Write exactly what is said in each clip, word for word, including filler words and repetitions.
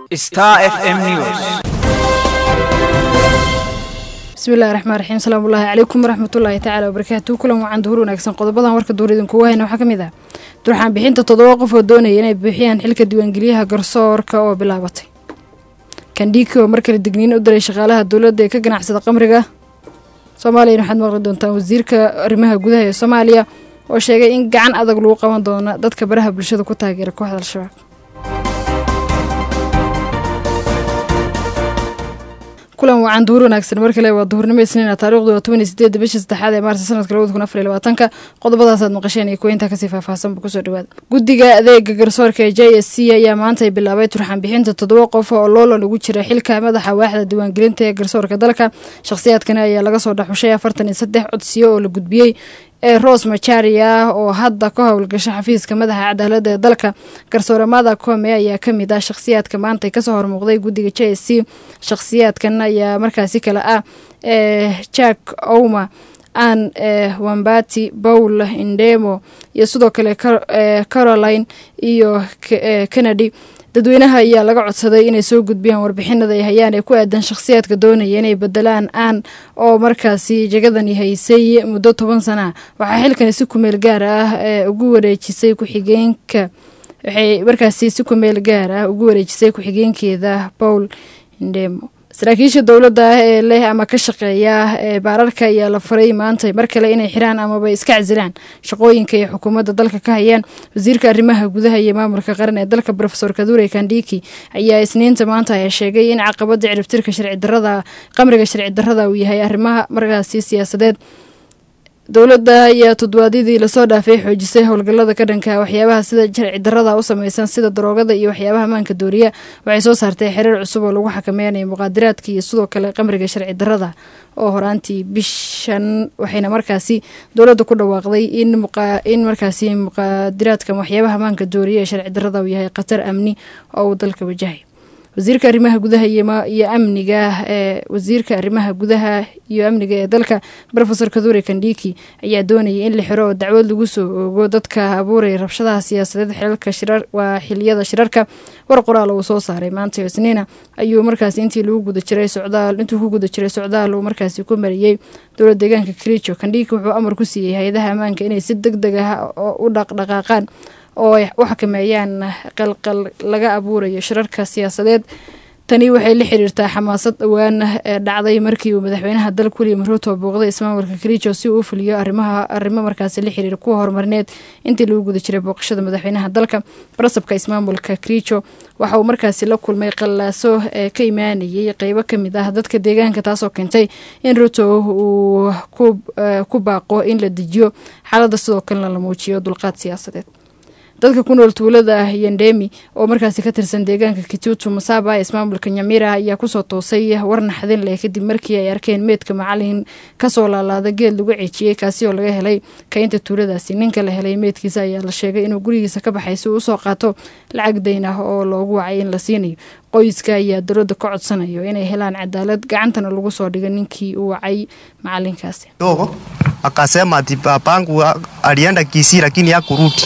Star F M News. bismillaahir rahmaanir rahiim. Salaamu alaykum waraxmatullaahi ta'ala wabarakaatuh. Kulan wacan duhur wanaagsan qodobbadan warka duuridin kuwa hayna waxa kamid ah durxaan bixinta toddoba qof oo doonaya inay bixiyaan xilka diiwaangeliyaha garsoorka oo bilaabatay. Kandhiki oo markale digniin u diray shaqaalaha dawladda ee ka ganacsada qamriga. Soomaaliya waxaad maqli doontaan wasiirka arrimaha gudaha ee Soomaaliya oo sheegay in gacan adag lagu qaban doono dadka baraha bulshada ku taageera kooxda Al-Shabaab. kulan wacan duhur wanaagsan markale waa duhurnimo Isniin taariikhdu waa toban iyo sideed bisha saddexaad ee Maarso sanadka laba kun afar iyo labaatan qodobadaas aad maqasheen iyo kuwinta ka sii faahfaahsan ku soo dhawaad. Guddiga adeega garsoorka ee J S C ayaa maanta bilaabay turxaan bixinta toddoba qof oo loolan ugu jira xilka madaxa waaxda diiwaangelinta ee garsoorka dalka. Shakhsiyaadkan ayaa laga soo dhaxushay afartan iyo saddex codsiyo oo la gudbiyay ee Rose Macharia oo hadda ka howlgasha xafiiska madaxa cadaaladda ee dalka. Garsooramada Kome ayaa kamid ah shakhsiyaadka maanta ka soo hormuuqday guddiga J S C. Shakhsiyaadkan ayaa markaasi kala ah ee Jack Ouma aan Wambati Paul Indemo iyo sidoo kale Caroline iyo Kennedy. dadweynaha ayaa laga codsaday inay soo gudbiyaan warbixinada ay hayaan ee ku aadan shakhsiyaadka doonaya inay bedelaan aan oo markaasi jagadan haysay muddo toban sano. Waxaa xilkan si ku meel gaar ah ugu wareejisay ku xigeenka waxay markaasi si ku meel gaar ah ugu wareejisay ku xigeenkeeda Paul Indemo. saraakiisha dawladda ee leh ama ka shaqeeya ee baararka ayaa la faray maanta mar kale inay xiraan ama bay iska casilaan shaqooyinka ay xukuumadda dalka ka hayaan. Wasiirka arrimaha gudaha iyo maamulka qaran ee dalka Professor Kadure Kandhiki ayaa Isniinta maanta ay sheegay in caqabada ciribtirka sharci darrada qamriga sharci darrada uu yahay arrimaha markaasi siyaasadeed. dawladda ayaa toddobaadii la soo dhaafay xoojisay howlgallada ka dhanka waxyaabaha sida sharci darrada u samaysan sida daroogada iyo waxyaabaha maanka dooriya. Waxay soo saartay xiriir cusub oo lagu xakameynayo muqaadaraadka iyo sidoo kale qamriga sharci darrada oo horaantii bishan waxayna markaasi dawladda ku dhawaaqday in muqa in markaasi muqaadaraadka waxyaabaha maanka dooriya ee sharci darrada uu yahay khatar amni oo dalka wajahay. wasiirka arrimaha gudaha iyo amniga ee wasiirka arrimaha gudaha iyo amniga ee dalka Professor Kadure Kandhiki ayaa doonayay in la xiro dacwad lagu soo oogo dadka abuuray rabshadaha siyaasadeed xilka shirar waa xiliyada shirarka. war qoraal uu soo saaray maanta Isniina ayuu markaasi intii lagu guda jiray socdaal intuu ku guda jiray socdaal uu markaasi ku mariyay dowladda deegaanka Kericho. Kandhiki wuxuu amar ku siiyay hay'adaha ammaanka inay si degdeg ah u dhaqdhaqaaqaan oo ay u xakameeyaan qalqal laga abuurayo shirarka siyaasadeed. Tani waxay la xiriirtaa xamaasad dhawaan ee dhacday markii uu madaxweynaha dalka William Ruto booqday ismaamulka Kericho si uu u fuliyo arrimaha arrimo markaasi la xiriir ku horumarineed intii lagu guda jiray booqashada madaxweynaha dalka. barasabka ismaamulka Kericho waxa uu markaasi la kulmay qalaaso ee ka imaanayay qaybo kamid ah dadka deegaanka taasoo keentay in Ruto uu ku baaqo in la dejiyo xaaladda sidoo kale la muujiyo dulqaad siyaasadeed. dadka ku nool tuulada Yandemi oo markaasi ka tirsan deegaanka Kitutu Masaba ee ismaamulka Nyamira ayaa ku soo toosay war naxdin leh kadib markii ay arkeen meedka macallin ka soo laalaada geed lagu ciijiyay kaasi oo laga helay kaynta tuuladaasi. ninka la helay meedkiisa ayaa la sheegay inuu gurigiisa ka baxay si uu soo qaato lacag deyn ah oo loogu wacay in la siinayo. qoyska ayaa dawladda ka codsanayo inay helaan cadaalad gacantana lagu soo dhigo ninkii uu wacay macallinkaasi. dogo akasema ati babangu alienda Kisii lakini hakurudi.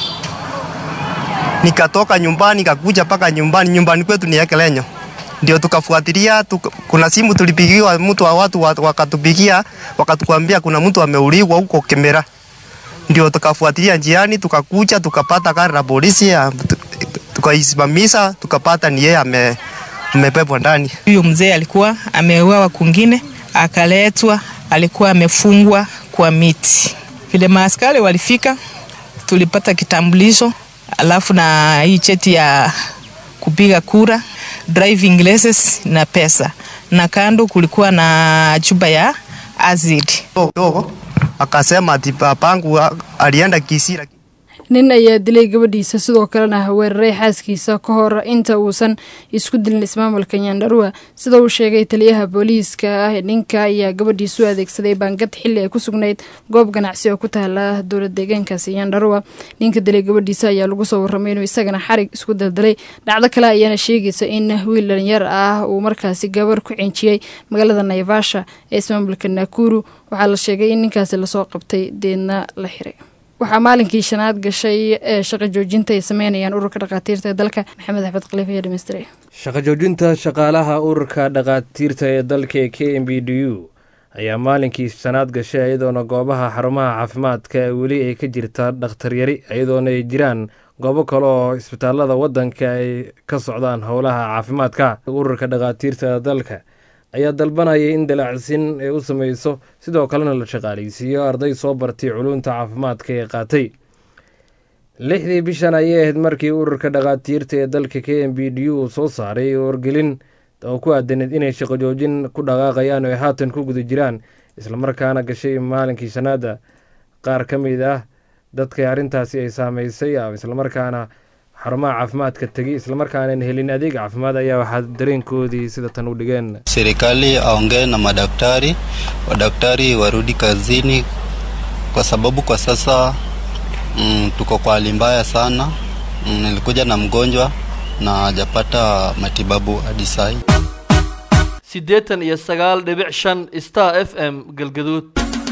Nikatoka nyumbani nikakuja paka nyumbani nyumbani kwetu ni Ekelenyo. Ndio tukafuatilia tuka, kuna simu tulipigiwa mtu wa watu wakatupigia wakatukwambia kuna mtu ameuliwa huko Kemera. Ndio tukafuatilia njiani tukakuja tukapata gari la polisi tukaisimamisha tukapata ni yeye ame amebebwa ndani. Huyo mzee alikuwa ameuawa kwingine akaletwa alikuwa amefungwa kwa miti. Vile maaskari walifika tulipata kitambulisho alafu na hii cheti ya kupiga kura, driving license na pesa. Na kando kulikuwa na chupa ya acid. Dogo akasema ati babangu alienda Kisii. nin ayaa dilay gabadhiisa sidoo kalena weeraray xaaskiisa ka hor inta uusan isku dilin ismaamulka Nyandarua. sida uu sheegay taliyaha booliiska ah ninka ayaa gabadhiisu adeegsaday baangad xilli ay ku sugnayd goob ganacsi oo ku taala dowladda deegaankaasi Nyandarua. ninka dilay gabadhiisa ayaa lagu soo warramay inuu isagana xarig isku daldalay. dhacdo kale ayaana sheegaysa in wiil dhalinyar ah uu markaasi gabar ku cinciyay magaalada Naivasha ee ismaamulka Nakuru. waxaa la sheegay in ninkaasi la soo qabtay deedna la xiray. waxaa maalinkii shanaad gashay ee shaqo joojinta ay sameynayaan ururka dhakhaatiirta ee dalka. maxamed axmed khaliif ayaa dhamaystiray. shaqo joojinta shaqaalaha ururka dhakhaatiirta ee dalka ee k m b d u ayaa maalinkii shanaad gashay iyadoona goobaha xarumaha caafimaadka weli ay ka jirta dhakhtar yari iyadoona ay jiraan goobo kale oo isbitaalada wadanka ay ka socdaan howlaha caafimaadka. ururka dhakhaatiirta dalka ayaa dalbanaya in dalacsin ay u sameyso sidoo kalena la shaqaaleysiiyo arday soo bartay culunta caafimaadka ee qaatay. lixdii bishan ayay ahayd markii ururka dhakhaatiirta ee dalka k m b d u soo saaray wargelin oo ku aadaneed inay shaqo joojin ku dhaqaaqayaan oo ay haatan ku guda jiraan islamarkaana gashay maalinkii shanaada. qaar ka mid ah dadka arrintaasi ay saameysay islamarkaana xarumaha caafimaadka tegay islamarkaana helin adeeg caafimaad ayaa waxaa dareenkoodii sida tan u dhigeen. Serikali aongee na madaktari, wadaktari warudi kazini kwa sababu kwa sasa mm, tuko kwa hali mbaya sana. Mm, nilikuja na mgonjwa na hajapata matibabu hadi sasa. sideetan iyo sagaal dhibic shan Star F M Galgaduud.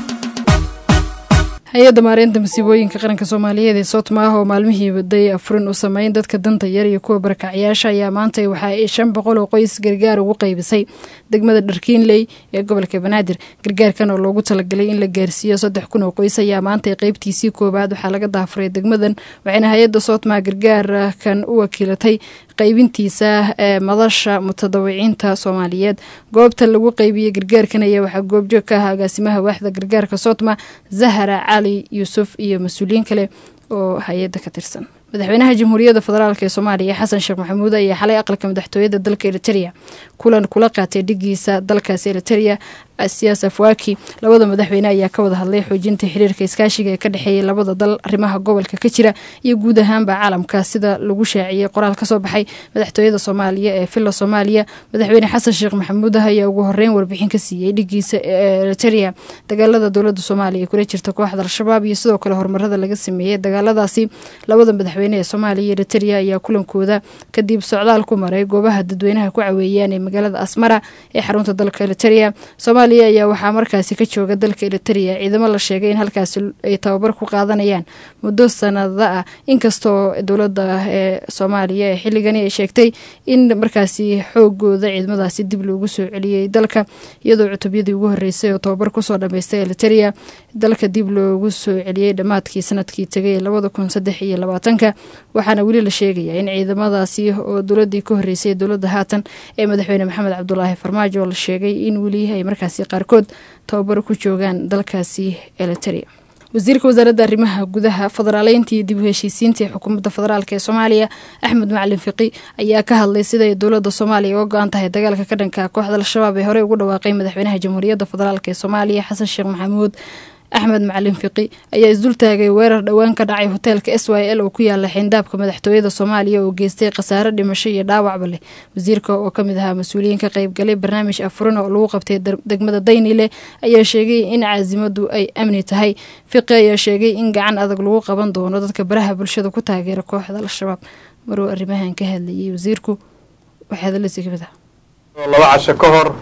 hay-adda maareynta masiibooyinka qaranka Soomaaliyeed ee Sotma oo maalmihii waday afurin u sameyn dadka danta yar iyo kuwa barakacayaasha ayaa maanta waxa ay shan boqol oo qoys gargaar ugu qaybisay degmada Dharkiinley ee gobolka Banaadir. gargaarkan oo loogu talagalay in la gaarsiiyo saddex kun oo qoys ayaa maanta qaybtiisii koobaad waxaa laga daafuray degmadan, waxayna hay-adda Sotma gargaarkan u wakiilatay qaybintiisa ee madasha mutadawiciinta Soomaaliyeed. goobta lagu qaybiyay gargaarkan ayaa waxaa goobjoog ka ah agaasimaha waaxda gargaarka Sotma Zahra Ali Yusuf iyo mas'uuliyiin kale oo hay-adda ka tirsan. madaxweynaha jamhuuriyadda federaalka ee Soomaaliya Xasan Sheekh Maxamuud ayaa xalay aqalka madaxtooyada dalka Eritrea kulan kula qaatay dhigiisa dalkaas Eritrea Asias Afwerki. labada madaxweyne ayaa ka wada hadlay xoojinta xiriirka iskaashiga ee ka dhaxeeya labada dal, arrimaha gobolka ka jira iyo guud ahaanba caalamka sida lagu shaaciyay qoraal ka soo baxay madaxtooyada Soomaaliya ee Filla Soomaaliya. madaxweyne Xasan Sheekh Maxamuud ayaa ugu horeyn warbixin ka siiyay dhigiisa Eritrea dagaalada dowladda Soomaaliya kula jirta kooxda Al-Shabaab iyo sidoo kale horumarada laga sameeyay dagaaladaasi. labada madaxweyne ee Soomaaliya iyo Eritrea ayaa kulankooda kadib socdaal ku maray goobaha dadweynaha ku caweeyaan ee magaalada Asmara ee xarunta dalka Eritrea. Soomaaliya ayaa waxaa markaasi ka jooga dalka Eritrea ciidamo la sheegay in halkaasi ay tababar ku qaadanayaan muddo sanado ah, inkastoo dowladda ee Soomaaliya ee xilligani ay sheegtay in markaasi xoogooda ciidamadaasi dib loogu soo celiyay dalka, iyadoo cutubyadii ugu horeysay oo tababar ku soo dhameystay Eritrea dalka dib loogu soo celiyay dhamaadkii sanadkii tagay labada kun saddex iyo labaatanka. waxaana weli la sheegayaa in ciidamadaasi oo dowladii ka horeysay dowladda haatan ee madaxweyne Maxamed Cabdullaahi Farmaajo la sheegay in weli ay markaasi qaarkood tababar ku joogaan dalkaasi Eritrea. wasiirka wasaaradda arrimaha gudaha federaaleynta iyo dib u heshiisiinta xukuumadda federaalka ee Soomaaliya Axmed Macalin Fiqi ayaa ka hadlay sida ay dowladda Soomaaliya uga go'an tahay dagaalka ka dhanka kooxda Al-Shabaab ee hore ugu dhawaaqay madaxweynaha jamhuuriyadda federaalka ee Soomaaliya Xasan Sheekh Maxamuud. Axmed Macalin Fiqi ayaa isdul taagay weerar dhawaan ka dhacay hoteelka S Y L oo ku yaala xindaabka madaxtooyada Soomaaliya oo geystay khasaare dhimasho iyo dhaawacba leh. wasiirka oo kamid ahaa mas'uuliyiinka qayb galay barnaamij afurin oo lagu qabtay degmada Daynile ayaa sheegay in caasimadu ay amni tahay. Fiqi ayaa sheegay in gacan adag lagu qaban doono dadka baraha bulshada ku taageera kooxda Al-Shabaab. maruu arrimahan ka hadlayay wasiirku waxa hadalkiisa ka mid ah laba casho ka hor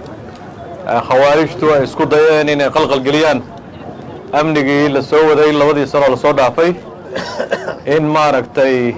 khawaarijtu ay isku dayeen inay qalqal geliyaan amnigii la soo waday labadii sano la soo dhaafay in maaragtay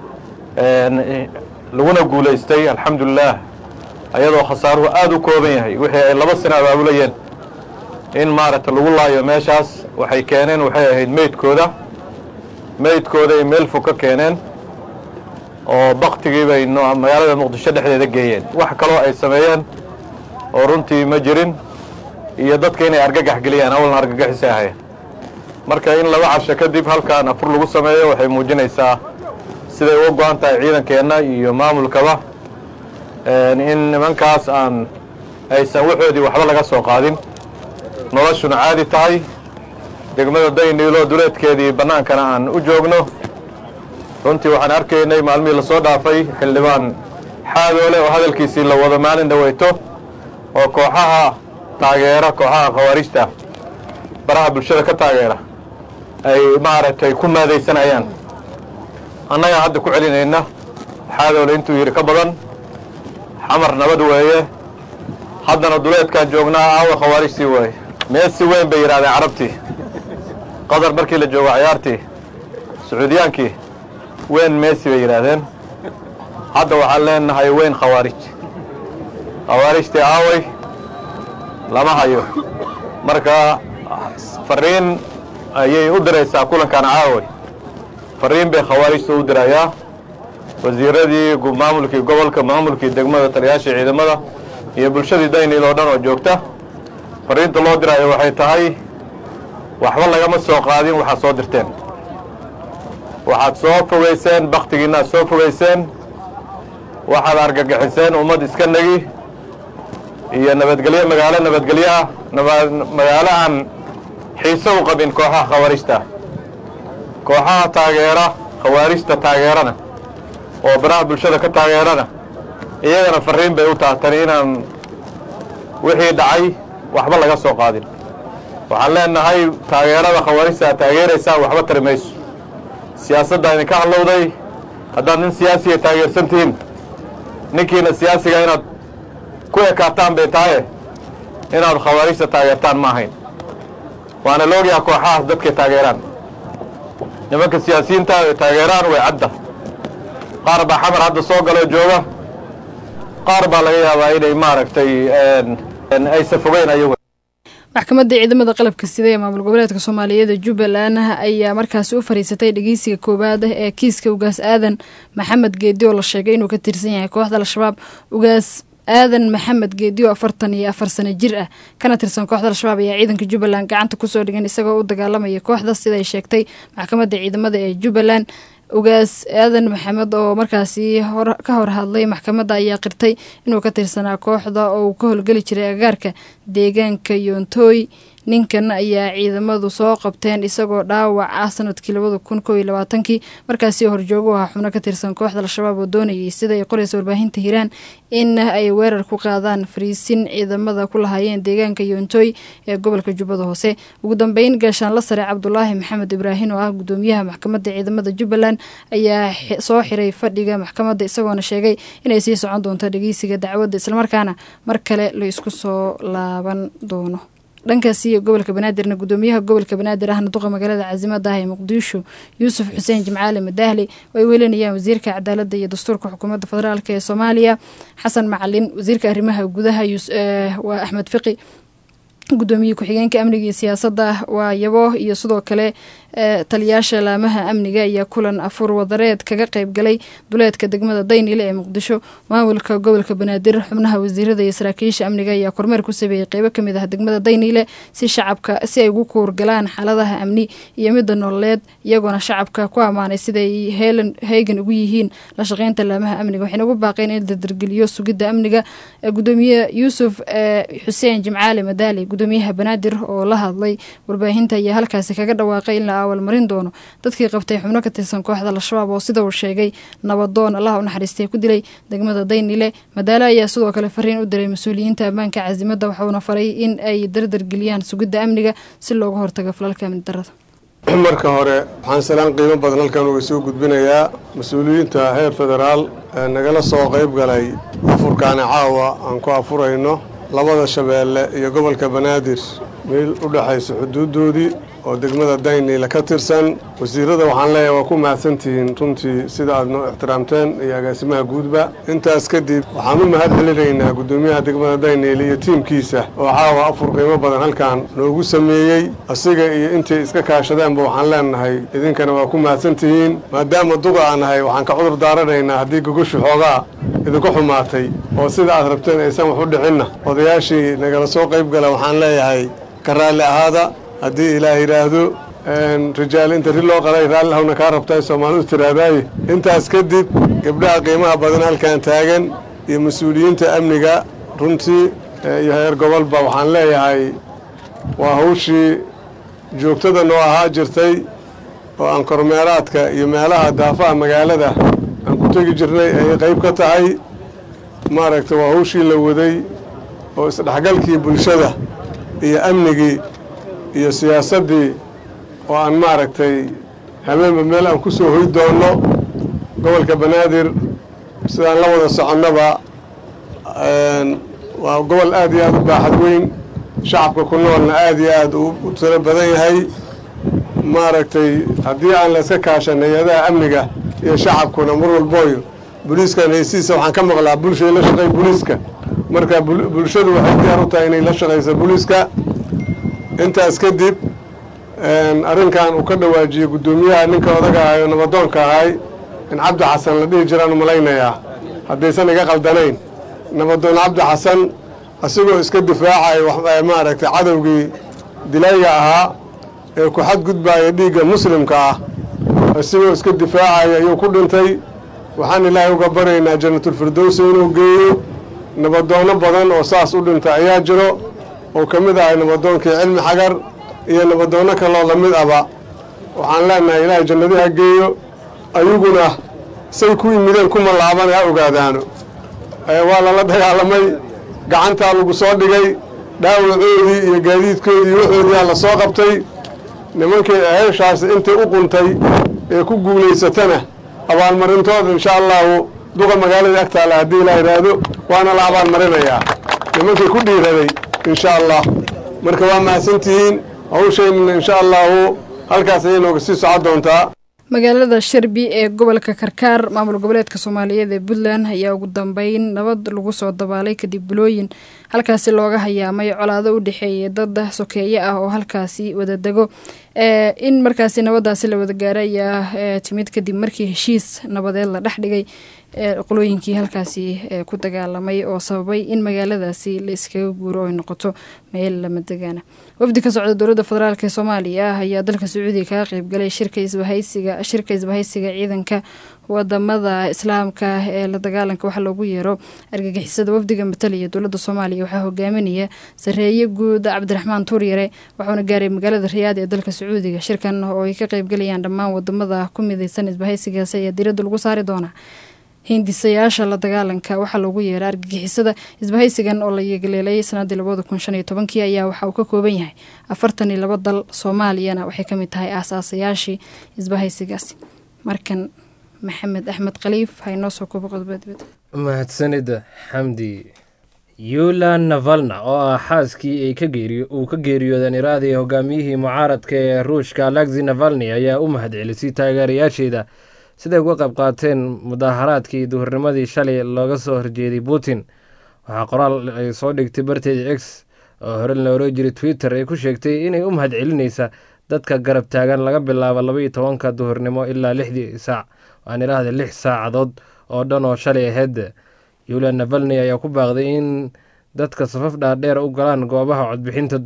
laguna guulaystay alxamdulilah ayadoo khasaaruhu aad u kooban yahay wixii ay laba sano abaabulayeen in maaragtay lagu laayo meeshaas waxay keeneen waxay ahayd meydkooda meydkooda ay meel fog ka keeneen oo baktigii bay magaalada Muqdisho dhexdeeda geeyeen. wax kaloo ay sameeyeen oo runtii ma jirin iyo dadka inay argagax geliyaan awalna argagaxisay ahaayeen. marka in laba casho kadib halkaan afur lagu sameeyo waxay muujinaysaa siday uga go'an tahay ciidankeena iyo maamulkaba in nimankaas aan aysan waxoodii waxba laga soo qaadin, noloshuna caadi tahay, degmada Daynilo duleedkeedii bannaankana aan u joogno. runtii waxaan arkaynay maalmihii la soo dhaafay xildhibaan xaadoole oo hadalkiisii la wado maalin dhaweyto oo kooxaha taageera kooxaha khawaarijta baraha bulshada ka taageera ay maaragtay ku maadaysanayaan. annaga hadda ku celinayna xaadoole intuu yidhi ka badan xamar nabad weeye, haddana duleedkaan joognaa aawa khawaarijtii weeye. meesi weyn bay yidhahdeen carabtii qadar markii la joogo ciyaartii sacuudiyaankii weyn Messi bay yiraahdeen hadda waxaan leenahay weyn khawaarij khawaarijtii aaway lama hayo marka fariin ayay u diraysaa kulankan aaway fariin bay khawaarijtu u dirayaa wasiiradii maamulkii gobolka maamulkii degmada taliyaasha ciidamada iyo bulshadii Daynil oo dhan oo joogta fariinta loo dirayo waxay tahay waxba lagama soo qaadin waxa soo dirteen waxaad soo fogeyseen baqtigiina soo fogeyseen waxaad argagixiseen ummad iska nagi iyo nabadgelyo magaalo nabadgelyo ah magaalo aan xiiso u qabin kooxaha khawaarijta kooxaha taageera khawaarijta taageerana oo baraha bulshada ka taageerana iyagana fariin bay u tahay inaan wixii dhacay waxba laga soo qaadin waxaan leenahay taageerada khawaarijta taageeraysa waxba tarimayso siyaasadda ay ka hadlowday haddaan nin siyaasi ah taageersantiin ninkiina siyaasiga inaad ku ekaataan bay tahay inaad khawaarijta taageertaan ma ahayn waana loogiyaa kooxahaas dadka taageeraan nimanka siyaasiyiinta ay taageeraan way cadda qaar baa xamar hadda soo galo jooga qaar baa laga yaabaa inay maaragtay ay safogeyn ayagu maxkamadda ciidamada qalabka sida ee maamul goboleedka Soomaaliyeed Jubbaland ayaa markaas u fariisatay dhageysiga koobaad ee kiiska ugaas aadan Maxamed Geedi oo la sheegay inuu ka tirsan yahay kooxda Al-Shabaab ugaas aadan Maxamed Geedi oo afartan iyo afar sano jir ah kana tirsan kooxda Al-Shabaab ayaa ciidanka Jubbaland gacanta ku soo dhigan isagoo u dagaalamaya kooxda sida ay sheegtay maxkamadda ciidamada ee Jubbaland ugaas aadan maxamed oo markaasi hor ka hor hadlay maxkamadda ayaa qirtay inuu ka tirsanaa kooxda oo uu ka howlgeli jiray agaarka deegaanka Yoontoy ninkan ayaa ciidamadu soo qabteen isagoo dhaawac ah sanadkii labada kun kow iyo labaatankii markaasi horjoogo ah xubno ka tirsan kooxda Al-Shabaab oo doonayay sida ay qorayso warbaahinta Hiiraan in ay weerar ku qaadaan fariisin ciidamada ku lahaayeen deegaanka Yoontoy ee gobolka Jubbada Hoose ugu dambeyn gaashaan la sare Cabdullaahi Maxamed Ibraahin oo ah gudoomiyaha maxkamadda ciidamada Jubbaland ayaa soo xiray fadhiga maxkamadda isagoo sheegay inay sii socon doonto dhageysiga dacwadda isla markaana mar kale la isku soo laaban doono dhankaasi gobolka Banaadir gudoomiyaha gobolka Banaadir ahna duqa magaalada caasimada ah ee Muqdisho Yuusuf Xuseen Jimcaale Madaahli way weelanayaan wasiirka cadaaladda iyo dastuurka xukuumadda federaalka ee Soomaaliya Xasan Macalin wasiirka arrimaha gudaha waa Axmed Fiqi gudoomiye ku-xigeenka amniga iyo siyaasadda waa Yabo iyo sidoo kale taliyaasha laamaha amniga ayaa kulan afur wadareed kaga qayb galay duleedka degmada Daynil ee Muqdisho maamulka gobolka Banaadir xubnaha wasiirada iyo saraakiisha amniga ayaa kormeer ku sameeyay qaybo kamid ah degmada Daynil si shacabka si ay ugu koorgalaan xaaladaha amni iyo midda nololeed iyagoona shacabka ku amaanay sida ay heelan heegan ugu yihiin la shaqeynta laamaha amniga waxayna ugu baaqeen in la dardargeliyo sugidda amniga gudoomiye Yuusuf Xuseen Jimcaale Madaali gudoomiyaha Banaadir oo la hadlay warbaahinta ayaa halkaas kaga dhawaaqay in la awal marin doono dadkii qabtay xubno ka tirsan kooxda Al-Shabaab oo sida uu sheegay nabadoon Allah u naxariistay ku dilay degmada Daynil Madaali ayaa sidoo kale fariin u diray mas'uuliyiinta ammaanka caasimada waxaana faray in ay dardargeliyaan sugidda amniga si looga hortago falalka amni darrada marka hore waxaan salaan qiimo badan halkan uga soo gudbinayaa mas'uuliyiinta heer federaal ee nagala soo qayb galay afurkaan caawa aan ku afurayno labada shabeelle iyo gobolka Banaadir meel u dhaxaysa xuduudoodii oo degmada Daynil ka tirsan wasiirada waxaan leeyahay waa ku mahadsantihiin runtii sida aad noo ixtiraamteen iyo agaasimaha guudba intaas kadib waxaan u mahad celinaynaa gudoomiyaha degmada Daynil iyo tiimkiisa oo caawa afur qiimo badan halkan noogu sameeyay asiga iyo intii iska kaashadeenba waxaan leenahay idinkana waa ku mahadsantihiin maadaama duqa aan nahay waxaan ka cudur daaranaynaa haddii gogoshu xoogaa idinku xumaatay oo sida aad rabteen aysan wax u dhicinna odayaashii nagala soo qayb gala waxaan leeyahay ka raalli ahaada haddii ilaah yiraahdo rijaal inta ri loo qalay raalli hawna ka rabtay Soomaalidu tiraadaay intaas kadib gabdhaha qiimaha badan halkan taagan iyo mas'uuliyiinta amniga runtii iyo heer gobolba waxaan leeyahay waa hawshii joogtada noo ahaa jirtay oo aan kormeeraadka iyo meelaha daafaha magaalada aan ku tagi jirnay ay qayb ka tahay maaragtay waa hawshii la waday oo isdhaxgalkii bulshada iyo amnigii iyo siyaasadii oo aan maaragtay habeenba meel aan ku soo hoy doono gobolka Banaadir sidaan la wada soconnaba waa gobol aad iyo aad u baaxad weyn shacabka ku noolna aad iyo aad u tiro badan yahay maaragtay haddii aan la iska kaashan hay-adaha amniga iyo shacabkuna mar walbooyo booliiskan heysiisa waxaan ka maqlaa bulshay la shaqay booliiska marka bulshadu waxay diyaar u tahay inay la shaqayso booliiska intaas kadib arrinkan uu ka dhawaajiyey guddoomiyaha ninka odaga ahay oo nabadoonka ahay in cabdi xasan la dhihi jiraan u malaynayaa haddaysan iga qaldanayn nabadoon cabdi xasan asigoo iska difaacaya maaragtay cadowgii dilayga ahaa ee ku xadgudbaaya dhiigga muslimka ah asigoo iska difaacaya ayuu ku dhintay waxaan ilaahay uga baryaynaa jannatulfirdowsi inuu geeyo nabadoonno badan oo saas u dhintay ayaa jiro oo ka mid ahay nabadoonkii cilmi xagar iyo nabadoonno kaloo la mid aba waxaan leenahay ilaahay jannadii ha geeyo ayaguna say ku yimideen kuma laaban ha ogaadaano waa lala dagaalamay gacantaa lagu soo dhigay dhaawacoodii iyo gaadiidkoodii iyo waxoodiiaa la soo qabtay nimankii heeshaasi intay u quntay ee ku guulaysatana abaalmarintooda insha allahu duqa magaalada agtaala haddii la yidhaahdo waana la abaalmarinayaa nimankii ku dhiiraday insha allah marka waa mahadsantihiin hawshaynina insha allahu halkaas ayay nooga sii socon doontaa magaalada Sharbi ee gobolka Karkaar maamul goboleedka Soomaaliyeed ee Puntland ayaa ugu dambeyn nabad lagu soo dabaalay kadib bulooyin halkaasi looga hayaamay colaado u dhaxeeyay dad sokeeye ah oo halkaasi wada dago ee in markaasi nabadaasi la wada gaaray ayaa timid kadib markii heshiis nabadeed la dhaxdhigay ee qolooyinkii halkaasi ku dagaalamay oo sababay in magaaladaasi la iskaga guuro oo noqoto meel lama degaana wafdi ka socda dowladda federaalka Soomaaliya ayaa dalka Sacuudiga ka qayb galay shirka isbahaysiga shirka isbahaysiga ciidanka wadamada islaamka ee la dagaalanka waxa loogu yeero argagixisada wafdiga mataliya dowladda Soomaaliya waxa hogaaminaya sareeye guud Cabdiraxmaan Tuuryare waxaana gaaray magaalada Riyaad ee dalka Sacuudiga shirkan oo ay ka qayb galayaan dhammaan wadamada ku midaysan isbahaysigaas ayaa diiradda lagu saari doona hindisayaasha la dagaalanka waxa loogu yeeray argagixisada isbahaysigan oo la yeegleelay sanadii labada kun shan iyo toban ayaa waxa uu ka kooban yahay afartan iyo laba dal Soomaaliyana waxay kamid tahay aasaasayaashii isbahaysigaasi markan maxamed axmed khaliif hayno soo koobo qodobada mahadsanida xamdi Yulia Navalny oo ah xaaskii ay ka geeriyo uu ka geeriyoodan iraadii hogaamiyihii mucaaradka ee Ruushka Alexei Navalny ayaa u mahadcelisay taageerayaasheeda siday uga qayb qaateen mudaharaadkii duhurnimadii shalay looga soo horjeeday Putin waxaa qoraal ay soo dhigtay barteeda X oo hore loo oran jiray Twitter ay ku sheegtay inay u mahadcelinaysa dadka garab taagan laga bilaabo laba iyo tobanka duhurnimo ilaa lixdii saac waan iraahday lix saacadood oo dhan oo shalay ahayd Yulia Navalny ayaa ku baaqday in dadka safaf dhaadheer u galaan goobaha codbixinta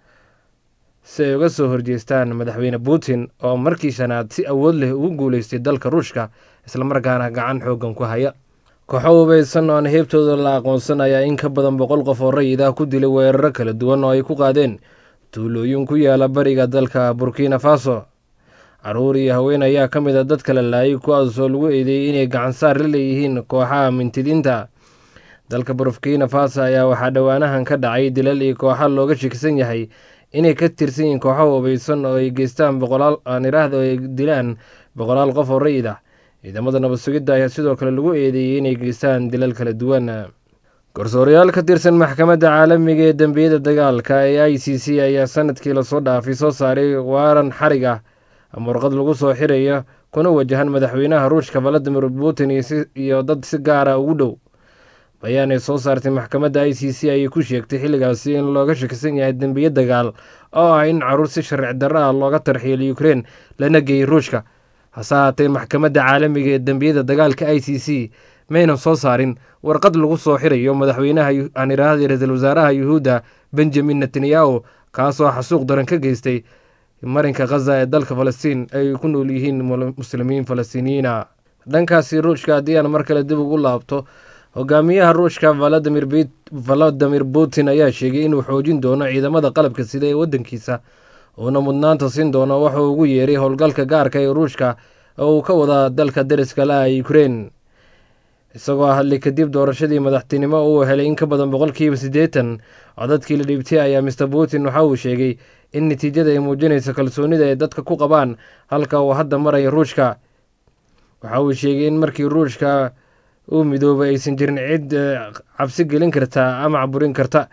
si ay uga soo horjeestaan madaxweyne Putin oo markii shanaad si awood leh ugu guuleystay dalka Ruushka isla markaana gacan xoogan ku haya kooxo hubaysan oo heebtooda la aqoonsan ayaa in ka badan boqol qof oo rayid ah ku dilay weeraro kala duwan oo ay ku qaadeen tuulooyin ku yaala bariga dalka Burkina Faso caruur iyo haween ayaa ka mid ah dadka la laayay kuwaasoo lagu eedeeyay inay gacan saar la leeyihiin kooxaha mintidiinta dalka Burkina Faso ayaa waxaa dhawaanahan ka dhacay dilal iyo kooxo looga shakisan yahay inay ka tirsan yihiin kooxo hubaysan oo ay geystaan boqolaal aan iraahdo ay dilaan boqolaal qof oo rayid ah ciidamada nabad sugidda ayaa sidoo kale lagu eedeeyay inay geystaan dilal kala duwan garsoorayaal ka tirsan maxkamadda caalamiga ee dambiyada dagaalka ee I C C ayaa sanadkii lasoo dhaafay soo saaray waaran xarig ah ama warqad lagu soo xirayo kuna wajahan madaxweynaha Ruushka Vladimir Putin iyo dad si gaar ah ugu dhow bayaan ay soo saartay maxkamadda I C C ayay ku sheegtay xilligaasi in looga shakisan yahay dambiye dagaal oo ah in caruur si sharci darro ah looga tarxiilay Ukraine lana geeyay Ruushka hase haatee maxkamadda caalamiga ee dambiyada dagaalka I C C mayna soo saarin warqad lagu soo xirayo madaxweynaha aan iraahday ra'iisul wasaaraha Yuhuudda Benjamin Netanyahu kaasoo xasuuq daran ka geystay marinka Gaza ee dalka Falastiin ay ku nool yihiin muslimiin Falastiiniyiin dhankaasi Ruushka haddii aan mar kale dib ugu laabto hogaamiyaha Ruushka Vladimir Vladimir Putin ayaa sheegay inuu xoojin doono ciidamada qalabka sida ee wadankiisa uuna mudnaanta siin doono waxa uu ugu yeeray howlgalka gaarka ee Ruushka oo uu ka wada dalka dariska la ah Ukraine isagoo hadlay kadib doorashadii madaxtinimo uu helay in ka badan boqolkiiba siddeetan codadkii la dhiibtay ayaa mister Putin waxa uu sheegay in natiijada ay muujinayso kalsoonida ay dadka ku qabaan halka uu hadda marayo Ruushka waxa uu sheegay in markii Ruushka uu midoobay aysan jirin cid cabsi gelin karta ama caburin karta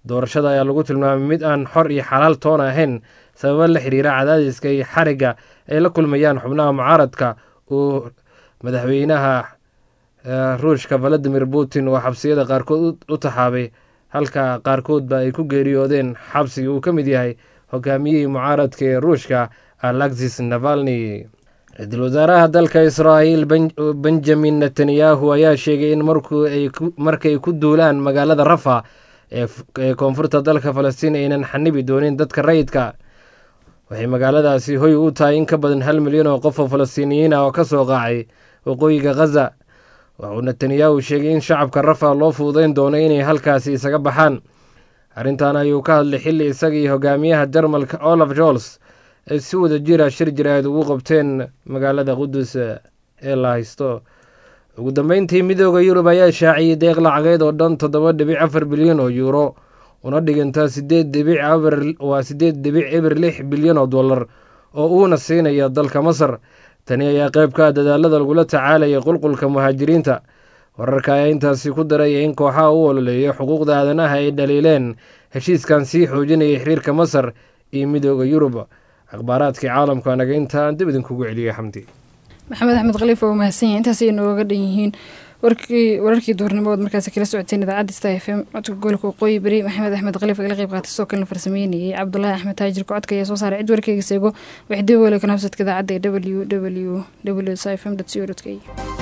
doorashada ayaa lagu tilmaamay mid aan xor iyo xalaal toona ahayn sababa la xiriira cadaadiska iyo xariga ay la kulmayaan xubnaha mucaaradka uu madaxweynaha ruushka valadimir putin oo xabsiyada qaarkood u taxaabay halka qaarkoodba ay ku geeriyoodeen xabsiga uu ka mid yahay hogaamiyihii mucaaradka ee ruushka alexis navalny. ra-iisul wasaaraha dalka israa'iil benjamin netanyahu ayaa sheegay in markay ku duulaan magaalada rafa ee koonfurta dalka falastiin aynan xanibi doonin dadka rayidka. waxay magaaladaasi hoy u tahay in ka badan hal milyan oo qof oo falastiiniyiin ah oo ka soo qaacay waqooyiga khaza. wuxuu netanyahu sheegay in shacabka rafa loo fududayn doono inay halkaasi isaga baxaan. arrintan ayuu ka hadlay xilli isaga iyo hogaamiyaha jarmalka olaf jols ay si wada jira shir jiraad ugu qabteen magaalada qudus ee la haysto. ugu dambeyntii midooda yurub ayaa shaaciyay deeq lacageed oo dhan toddoba dhibic afar bilyan oo yuuro una dhiganta sideed dhibic waa sideed dhibic eber lix bilyan oo dollar oo uuna siinaya dalka masar. tani ayaa qayb ka ah dadaalada lagula tacaalaya qulqulka muhaajiriinta. wararka ayaa intaasi ku daraya in kooxaha u ololeeya xuquuqda aadanaha ay dhaliileen heshiiskan sii xoojinaya xiriirka masar iyo midooda yurub. akhbaaraadkii caalamka anaga intaan dib idinkugu celiyay xamdi maxamed axmed khaliif oo mahadsan yahay intaas ay nooga dhan yihiin warkii wararkii duurnimood markaasi kala socoteen idaacadda star f m codka gobolka waqooyi bari. maxamed axmed khaliif agala qayb qaatay sidoo kalena farsameynayay cabdulaahi axmed taajir codka ayaa soo saaray cid warkeyga seego waxay dib wele kan habsadka idaacadda ee w w w f m co k